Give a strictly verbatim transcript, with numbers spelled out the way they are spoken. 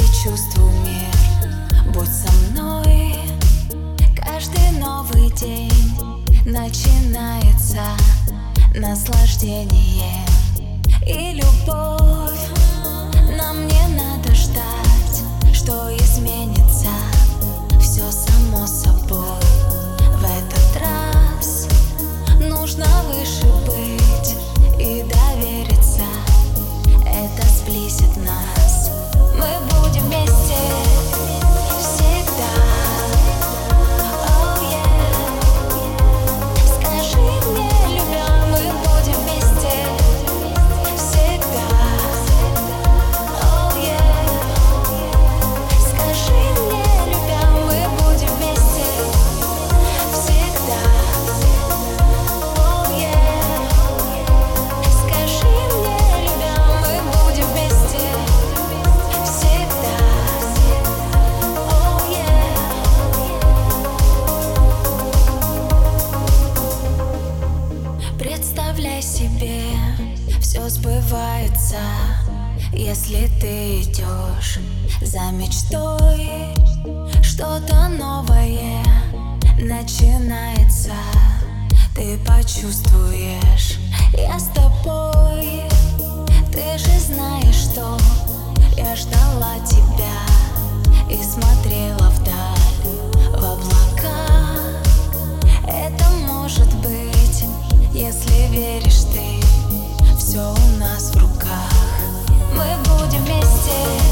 чувствую мир, будь со мной. Каждый новый день начинается наслаждением и любовь. Нам не надо ждать, что изменится все само собой. В этот раз нужно выше быть и довериться. Это сблизит нас. Мы будем вместе всегда. Oh yeah. Скажи мне, любя, мы будем вместе всегда. Oh yeah. Скажи мне, любя, мы будем вместе всегда. Oh yeah. Скажи мне, любя, мы будем вместе всегда. Oh yeah. Представляй себе, все сбывается, если ты идешь за мечтой. Что-то новое начинается, ты почувствуешь, я с тобой. Ты же знаешь, что я ждала тебя и смотрела вдаль, в облака. Это может быть, если веришь ты, все у нас в руках. Мы будем вместе